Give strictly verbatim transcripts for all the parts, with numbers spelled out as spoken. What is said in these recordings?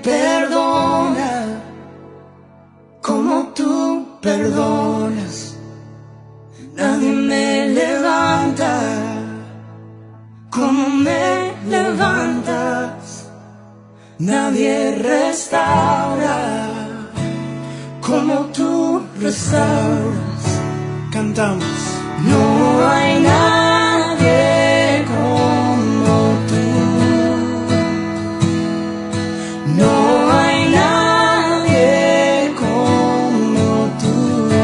perdona como tú perdonas. Nadie me levanta como me levantas. Nadie restaura como tú restauras. Cantamos. No hay nadie como tú. No hay nadie como tú.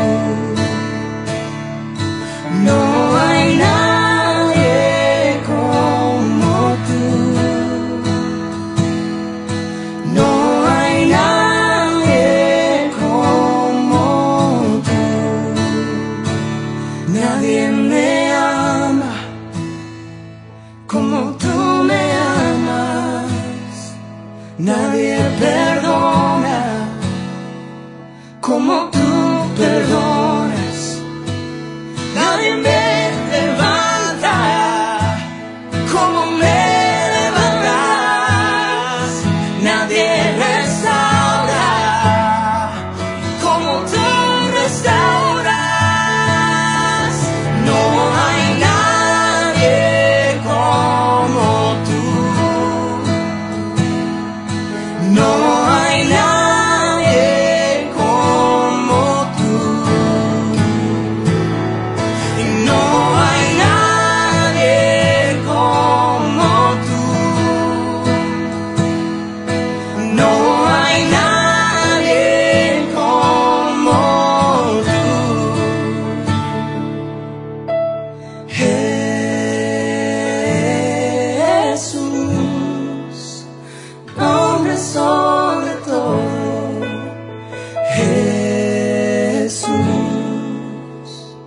No hay nadie como tú. No hay nadie como tú. Nadie me ama como tú me amas. Nadie perdona como tú perdonas. Nadie me levanta como me levantas. Nadie restaura como tú restauras. No hay nadie como tú. No hay nadie como tú. Y no hay nadie como tú. No hay nadie como tú. Jesús, nombre sobre todo. Jesús.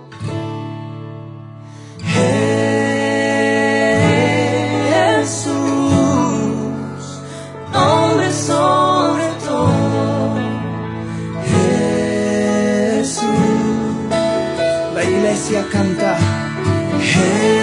Jesús, nombre sobre todo. Jesús. La iglesia canta. Jesús.